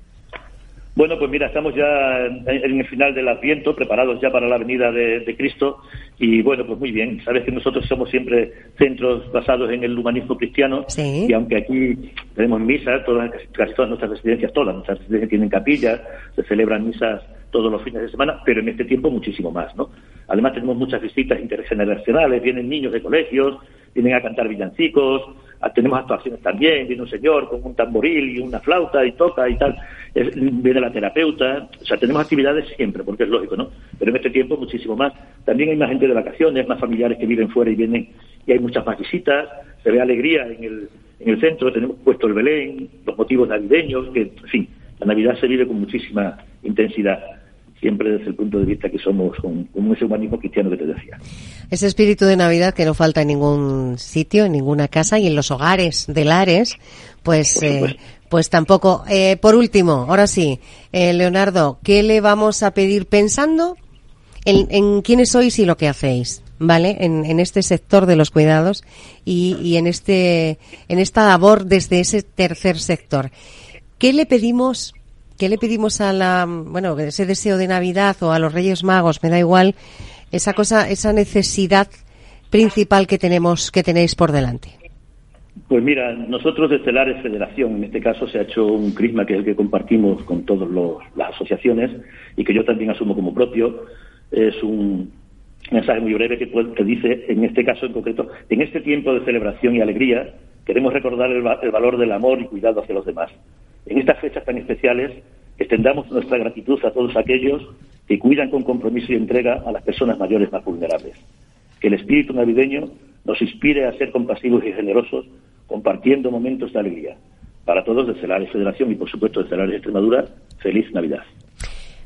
Bueno, pues mira, estamos ya en el final del Adviento, preparados ya para la venida de, de Cristo, y bueno, pues muy bien. Sabes que nosotros somos siempre centros basados en el humanismo cristiano, sí. Y aunque aquí tenemos misas, todas, casi todas nuestras residencias, todas nuestras residencias tienen capillas, se celebran misas todos los fines de semana, pero en este tiempo muchísimo más, ¿no? Además tenemos muchas visitas intergeneracionales, vienen niños de colegios, vienen a cantar villancicos, tenemos actuaciones también, viene un señor con un tamboril y una flauta y toca y tal, es, viene la terapeuta, o sea, tenemos actividades siempre, porque es lógico, ¿no? Pero en este tiempo muchísimo más. También hay más gente de vacaciones, más familiares que viven fuera y vienen, y hay muchas más visitas, se ve alegría en el, en el centro, tenemos puesto el Belén, los motivos navideños, que, en fin, la Navidad se vive con muchísima intensidad, siempre desde el punto de vista que somos con, con ese humanismo cristiano que te decía. Ese espíritu de Navidad que no falta en ningún sitio, en ninguna casa y en los hogares de Lares, pues eh, pues tampoco. Eh, por último, ahora sí, eh, Leonardo, ¿qué le vamos a pedir pensando en, en quiénes sois y lo que hacéis? ¿Vale? En, en este sector de los cuidados y, y en este en esta labor desde ese tercer sector. ¿Qué le pedimos? ¿Qué le pedimos a la, bueno, ese deseo de Navidad o a los Reyes Magos? Me da igual, esa cosa, esa necesidad principal que tenemos, que tenéis por delante. Pues mira, nosotros desde Lares Federación, en este caso se ha hecho un crisma que es el que compartimos con todas las asociaciones y que yo también asumo como propio. Es un mensaje muy breve que, que dice, en este caso en concreto, en este tiempo de celebración y alegría, queremos recordar el, el valor del amor y cuidado hacia los demás. En estas fechas tan especiales, extendamos nuestra gratitud a todos aquellos que cuidan con compromiso y entrega a las personas mayores más vulnerables. Que el espíritu navideño nos inspire a ser compasivos y generosos, compartiendo momentos de alegría. Para todos, desde Lares Federación y, por supuesto, desde Lares Extremadura, feliz Navidad.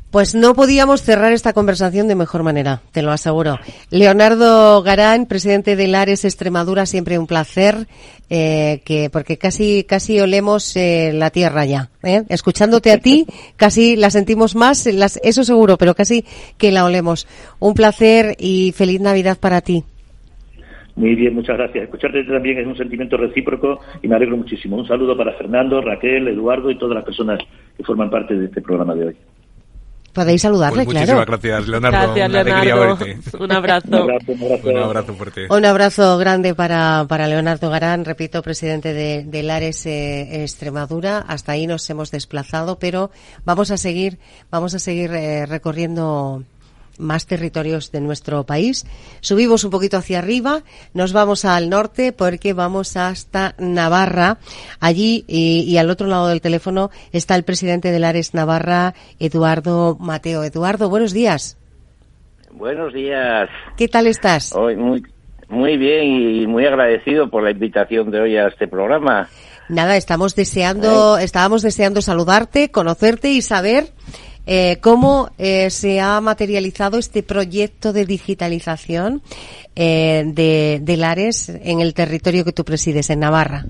Pues no podíamos cerrar esta conversación de mejor manera, te lo aseguro. Leonardo Garán, presidente de Lares Extremadura, siempre un placer, eh, que porque casi casi olemos eh, la tierra ya. ¿eh? Escuchándote a ti, casi la sentimos más, las, eso seguro, pero casi que la olemos. Un placer y feliz Navidad para ti. Muy bien, muchas gracias. Escucharte también es un sentimiento recíproco y me alegro muchísimo. Un saludo para Fernando, Raquel, Eduardo y todas las personas que forman parte de este programa de hoy. Podéis saludarle, pues claro. Muchísimas gracias, Leonardo. Gracias, Una Leonardo. verte. Un abrazo. Un abrazo, un abrazo. Un abrazo fuerte. Un abrazo grande para, para Leonardo Garán, repito, presidente de, de Lares eh, Extremadura. Hasta ahí nos hemos desplazado, pero vamos a seguir, vamos a seguir eh, recorriendo más territorios de nuestro país. Subimos un poquito hacia arriba, nos vamos al norte porque vamos hasta Navarra. Allí y, y al otro lado del teléfono está el presidente de Lares Navarra, Eduardo Mateo. Eduardo, buenos días. Buenos días. ¿Qué tal estás? Hoy muy muy bien y muy agradecido por la invitación de hoy a este programa. Nada, estamos deseando, ¿Eh? estábamos deseando saludarte, conocerte y saber Eh, ¿Cómo eh, se ha materializado este proyecto de digitalización eh, de, de Lares en el territorio que tú presides, en Navarra?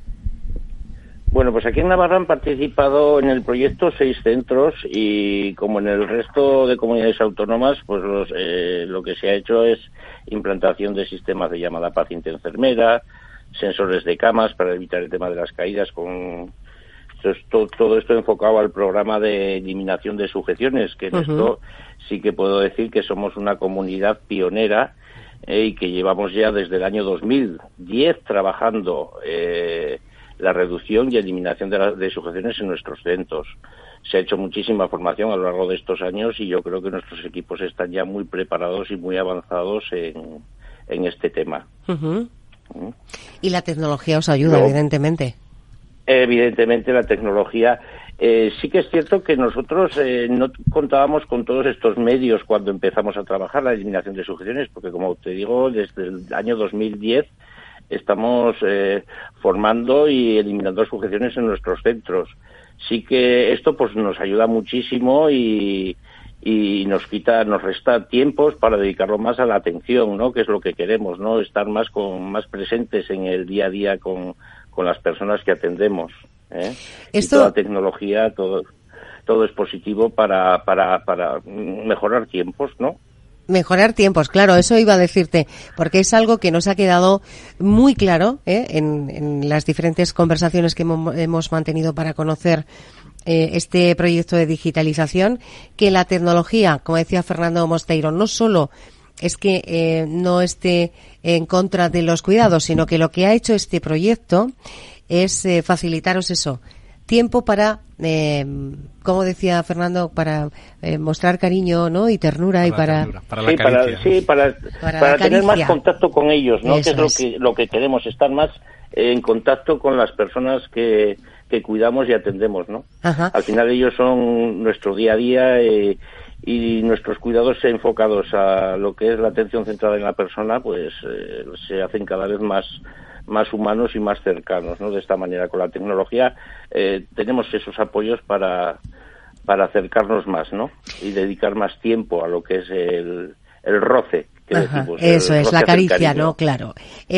Bueno, pues aquí en Navarra han participado en el proyecto seis centros y como en el resto de comunidades autónomas, pues los, eh, lo que se ha hecho es implantación de sistemas de llamada paciente enfermera, sensores de camas para evitar el tema de las caídas con... Entonces, todo, todo esto enfocado al programa de eliminación de sujeciones, que en uh-huh. esto sí que puedo decir que somos una comunidad pionera eh, y que llevamos ya desde el año dos mil diez trabajando eh, la reducción y eliminación de, la, de sujeciones en nuestros centros. Se ha hecho muchísima formación a lo largo de estos años y yo creo que nuestros equipos están ya muy preparados y muy avanzados en, en este tema. Uh-huh. ¿Mm? Y la tecnología os ayuda, Luego, evidentemente. Evidentemente la tecnología, eh, sí que es cierto que nosotros eh, no contábamos con todos estos medios cuando empezamos a trabajar la eliminación de sujeciones, porque como te digo, desde el año dos mil diez estamos eh, formando y eliminando sujeciones en nuestros centros. Sí que esto pues nos ayuda muchísimo y, y nos quita, nos resta tiempos para dedicarlo más a la atención, ¿no? Que es lo que queremos, ¿no? Estar más con más presentes en el día a día con con las personas que atendemos. ¿eh? Esto... Y toda tecnología, todo todo es positivo para para para mejorar tiempos, ¿no? Mejorar tiempos, claro, eso iba a decirte, porque es algo que nos ha quedado muy claro ¿eh? en, en las diferentes conversaciones que hemos, hemos mantenido para conocer eh, este proyecto de digitalización, que la tecnología, como decía Fernando Mosteiro, no solo es que eh, no esté en contra de los cuidados, sino que lo que ha hecho este proyecto es eh, facilitaros eso, tiempo para, eh, como decía Fernando, para eh, mostrar cariño, ¿no? Y ternura para y para... Ternura, para la sí, para, sí, para, para, para tener más contacto con ellos, ¿no? Eso que es lo es. que, lo que queremos, estar más en contacto con las personas que, que cuidamos y atendemos, ¿no? Ajá. Al final ellos son nuestro día a día eh, y nuestros cuidados enfocados a lo que es la atención centrada en la persona, pues eh, se hacen cada vez más más humanos y más cercanos, ¿no? De esta manera, con la tecnología eh, tenemos esos apoyos para para acercarnos más, ¿no? Y dedicar más tiempo a lo que es el, el roce. Que Ajá, decimos, eso el es, roce la hacia el caricia, cariño. ¿no? Claro.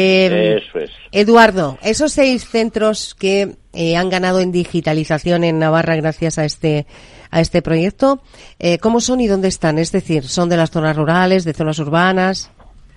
Eh, eso es. Eduardo, esos seis centros que eh, han ganado en digitalización en Navarra gracias a este a este proyecto, eh, ¿cómo son y dónde están? Es decir, ¿son de las zonas rurales, de zonas urbanas?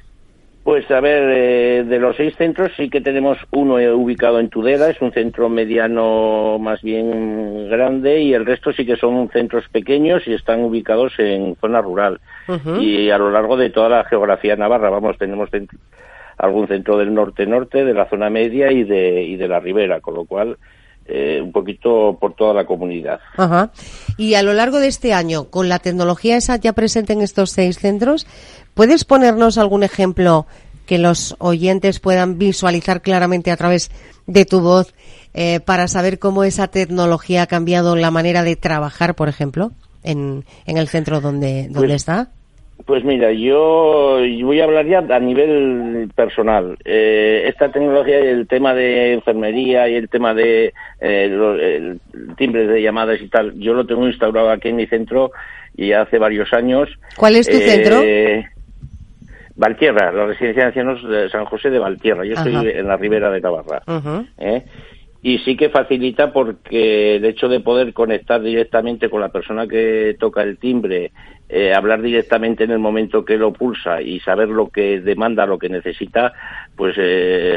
Pues a ver, eh, de los seis centros sí que tenemos uno eh, ubicado en Tudela, es un centro mediano más bien grande, y el resto sí que son centros pequeños y están ubicados en zona rural. Uh-huh. Y a lo largo de toda la geografía navarra, vamos, tenemos centro, algún centro del norte-norte, de la zona media y de, y de la ribera, con lo cual eh, un poquito por toda la comunidad. Ajá. Y a lo largo de este año, con la tecnología esa ya presente en estos seis centros, ¿puedes ponernos algún ejemplo que los oyentes puedan visualizar claramente a través de tu voz eh, para saber cómo esa tecnología ha cambiado la manera de trabajar, por ejemplo, en, en el centro donde, donde pues, está? Pues mira, yo voy a hablar ya a nivel personal. Eh, esta tecnología, el tema de enfermería y el tema de eh, los, el timbre de llamadas y tal, yo lo tengo instaurado aquí en mi centro y hace varios años. ¿Cuál es tu eh, centro? Valtierra, la residencia de ancianos de San José de Valtierra. Yo estoy Ajá. en la Ribera de Navarra. Uh-huh. ¿eh? Y sí que facilita porque el hecho de poder conectar directamente con la persona que toca el timbre, eh, hablar directamente en el momento que lo pulsa y saber lo que demanda, lo que necesita, pues eh,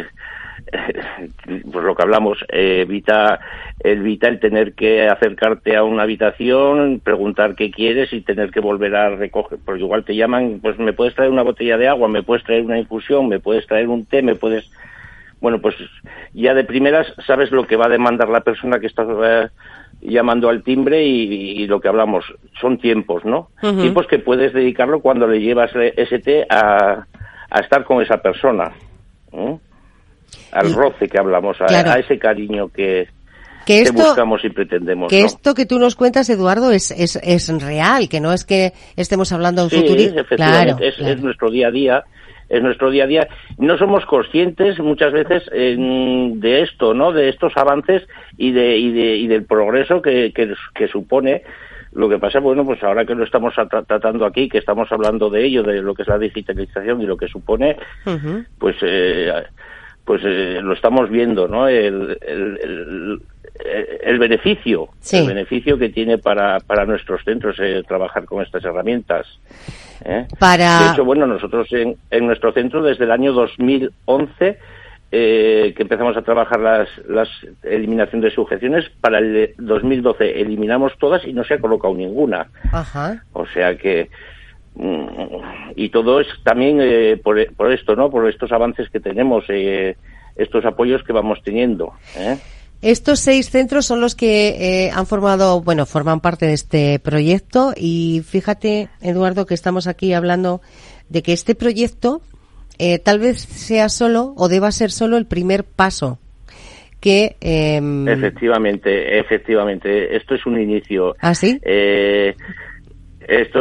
pues lo que hablamos, eh, evita, evita el tener que acercarte a una habitación, preguntar qué quieres y tener que volver a recoger, porque igual te llaman, pues me puedes traer una botella de agua, me puedes traer una infusión, me puedes traer un té, me puedes... Bueno, pues ya de primeras sabes lo que va a demandar la persona que está eh, llamando al timbre y, y lo que hablamos son tiempos, ¿no? Uh-huh. Tiempos que puedes dedicarlo cuando le llevas ese té a, a estar con esa persona, ¿eh? Al roce que hablamos, a, claro. a ese cariño que, que, esto, que buscamos y pretendemos. Que ¿no? esto que tú nos cuentas, Eduardo, es, es, es real, que no es que estemos hablando en sí, futurismo. Efectivamente, claro, es, claro. es nuestro día a día. Es nuestro día a día. No somos conscientes muchas veces eh, de esto, ¿no? De estos avances y de y de y del progreso que, que, que supone. Lo que pasa, bueno, pues ahora que lo estamos tra- tratando aquí, que estamos hablando de ello, de lo que es la digitalización y lo que supone, uh-huh. pues eh, pues eh, lo estamos viendo, ¿no? El, el, el, el beneficio, sí. el beneficio que tiene para para nuestros centros eh, trabajar con estas herramientas. ¿Eh? Para... De hecho, bueno, nosotros en, en nuestro centro desde el año dos mil once eh, que empezamos a trabajar las, las eliminación de sujeciones, para el dos mil doce eliminamos todas y no se ha colocado ninguna. Ajá. O sea que mm, y todo es también eh, por, por esto, ¿no? Por estos avances que tenemos, eh, estos apoyos que vamos teniendo, ¿eh? Estos seis centros son los que eh, han formado, bueno, forman parte de este proyecto y fíjate, Eduardo, que estamos aquí hablando de que este proyecto eh, tal vez sea solo o deba ser solo el primer paso. Que eh... efectivamente, efectivamente, esto es un inicio. ¿Ah, sí? Eh, esto,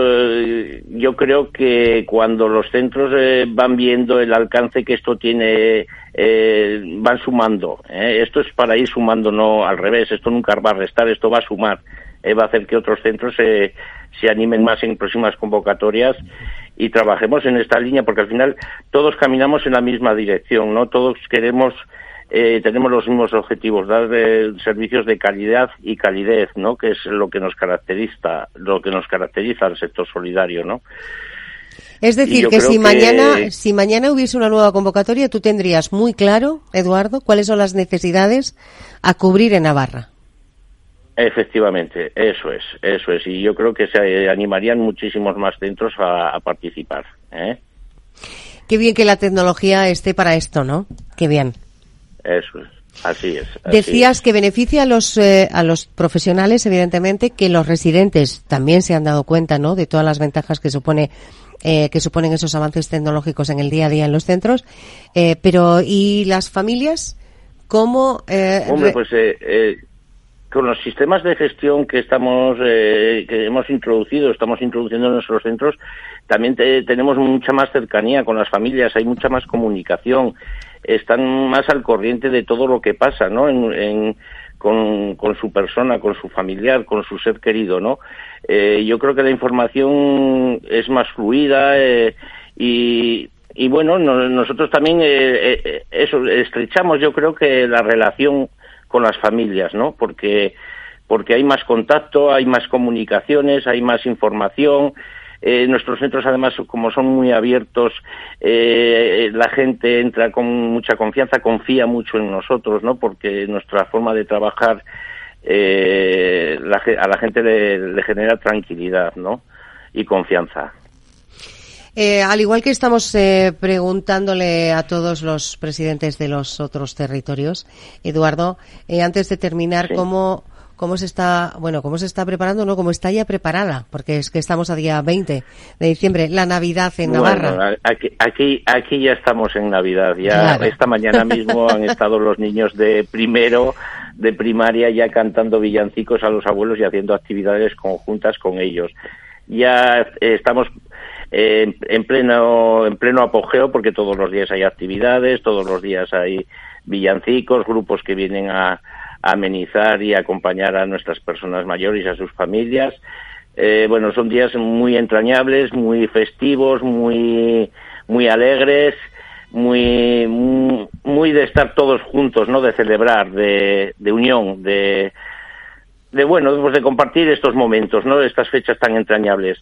yo creo que cuando los centros eh, van viendo el alcance que esto tiene, eh, van sumando. ¿eh? Esto es para ir sumando, no al revés. Esto nunca va a restar, esto va a sumar. Eh, va a hacer que otros centros eh, se animen más en próximas convocatorias y trabajemos en esta línea, porque al final todos caminamos en la misma dirección, ¿no? Todos queremos... Eh, tenemos los mismos objetivos, dar eh, servicios de calidad y calidez, ¿no? Que es lo que nos caracteriza, lo que nos caracteriza al sector solidario, ¿no? Es decir, que si que... mañana, si mañana hubiese una nueva convocatoria, tú tendrías muy claro, Eduardo, cuáles son las necesidades a cubrir en Navarra. Efectivamente, eso es, eso es, y yo creo que se animarían muchísimos más centros a, a participar, ¿eh? Qué bien que la tecnología esté para esto, ¿no? Qué bien. Eso es, así es. Así Decías es. que beneficia a los eh, a los profesionales, evidentemente, que los residentes también se han dado cuenta, ¿no? De todas las ventajas que supone eh, que suponen esos avances tecnológicos en el día a día en los centros, eh, pero ¿y las familias cómo? Eh, Hombre, pues eh, eh, con los sistemas de gestión que estamos eh, que hemos introducido, estamos introduciendo en nuestros centros, también te, tenemos mucha más cercanía con las familias, hay mucha más comunicación. Están más al corriente de todo lo que pasa, ¿no? En, en, con, con su persona, con su familiar, con su ser querido, ¿no? Eh, yo creo que la información es más fluida eh, y, y bueno, no, nosotros también eh, eh, eso estrechamos, yo creo que la relación con las familias, ¿no? Porque porque hay más contacto, hay más comunicaciones, hay más información. Eh, nuestros centros, además, como son muy abiertos, eh, la gente entra con mucha confianza, confía mucho en nosotros, ¿no? Porque nuestra forma de trabajar eh, la, a la gente le, le genera tranquilidad, ¿no? Y confianza. Eh, al igual que estamos eh, preguntándole a todos los presidentes de los otros territorios, Eduardo, eh, antes de terminar, sí. ¿cómo... ¿Cómo se está, bueno, cómo se está preparando, no? ¿Cómo está ya preparada? Porque es que estamos a día veinte de diciembre, la Navidad en bueno, Navarra. Aquí, aquí, aquí ya estamos en Navidad. Ya claro. Esta mañana mismo han estado los niños de primero, de primaria, ya cantando villancicos a los abuelos y haciendo actividades conjuntas con ellos. Ya estamos eh, en pleno en pleno apogeo, porque todos los días hay actividades, todos los días hay villancicos, grupos que vienen a, a amenizar y a acompañar a nuestras personas mayores y a sus familias. Eh, bueno, son días muy entrañables, muy festivos, muy muy alegres, muy muy de estar todos juntos, ¿no? De celebrar, de, de unión, de de bueno, pues de compartir estos momentos, ¿no? Estas fechas tan entrañables.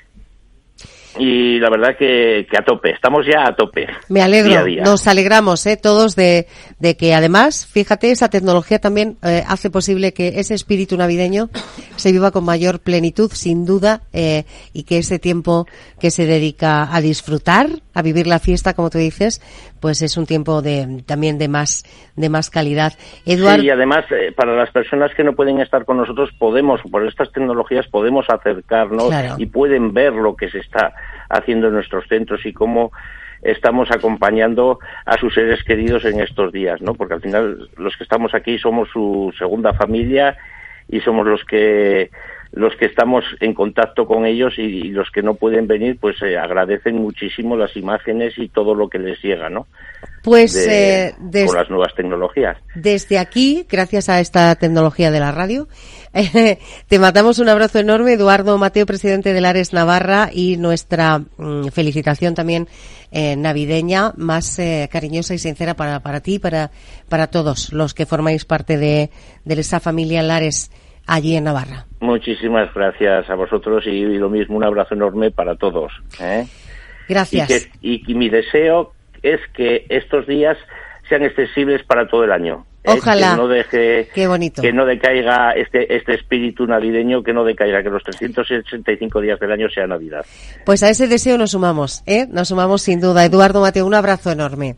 Y la verdad que, que a tope, estamos ya a tope. Me alegro, día a día. Nos alegramos ¿eh? todos de, de que además, fíjate, esa tecnología también eh, hace posible que ese espíritu navideño se viva con mayor plenitud, sin duda, eh, y que ese tiempo que se dedica a disfrutar, a vivir la fiesta, como tú dices, pues es un tiempo de también de más de más calidad. Eduardo. Sí, y además, eh, para las personas que no pueden estar con nosotros, podemos, por estas tecnologías, podemos acercarnos Claro. y pueden ver lo que se está haciendo en nuestros centros y cómo estamos acompañando a sus seres queridos en estos días, ¿no? Porque al final los que estamos aquí somos su segunda familia y somos los que los que estamos en contacto con ellos, y, y los que no pueden venir pues eh, agradecen muchísimo las imágenes y todo lo que les llega, ¿no? Pues De, eh, des, con las nuevas tecnologías. desde aquí, gracias a esta tecnología de la radio, eh, te mandamos un abrazo enorme, Eduardo Mateo, presidente del Ares Navarra, y nuestra mm, felicitación también eh, navideña, más eh, cariñosa y sincera para, para ti y para, para todos los que formáis parte de, de esa familia Lares allí en Navarra. Muchísimas gracias a vosotros, y, y lo mismo, un abrazo enorme para todos, ¿eh? Gracias. Y, que, y, y mi deseo es que estos días sean accesibles para todo el año. ¿eh? Ojalá. Que no deje, Qué bonito. que no decaiga este este espíritu navideño, que no decaiga, que los trescientos sesenta y cinco días del año sea Navidad. Pues a ese deseo nos sumamos, ¿eh? Nos sumamos sin duda. Eduardo Mateo, un abrazo enorme.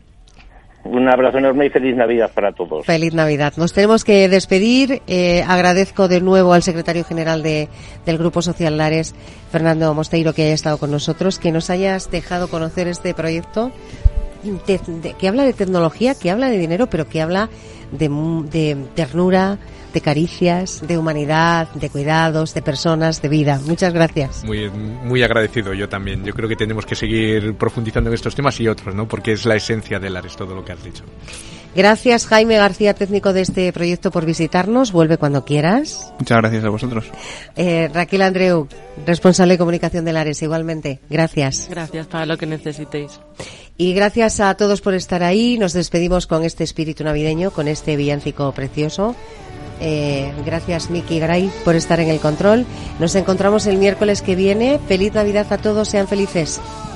Un abrazo enorme y feliz Navidad para todos. Feliz Navidad. Nos tenemos que despedir. Eh, agradezco de nuevo al secretario general de, del Grupo Social Lares, Fernando Mosteiro, que haya estado con nosotros, que nos hayas dejado conocer este proyecto de, de, que habla de tecnología, que habla de dinero, pero que habla de, de ternura, de caricias, de humanidad, de cuidados, de personas, de vida. Muchas gracias. Muy, muy agradecido yo también. Yo creo que tenemos que seguir profundizando en estos temas y otros, ¿no? Porque es la esencia del Ares, todo lo que has dicho. Gracias, Jaime García, técnico de este proyecto, por visitarnos. Vuelve cuando quieras. Muchas gracias a vosotros. Eh, Raquel Andreu, responsable de comunicación del Ares, igualmente. Gracias. Gracias, para lo que necesitéis. Y gracias a todos por estar ahí. Nos despedimos con este espíritu navideño, con este villancico precioso. Eh, gracias, Miki Gray, por estar en el control. Nos encontramos el miércoles que viene. Feliz Navidad a todos, sean felices.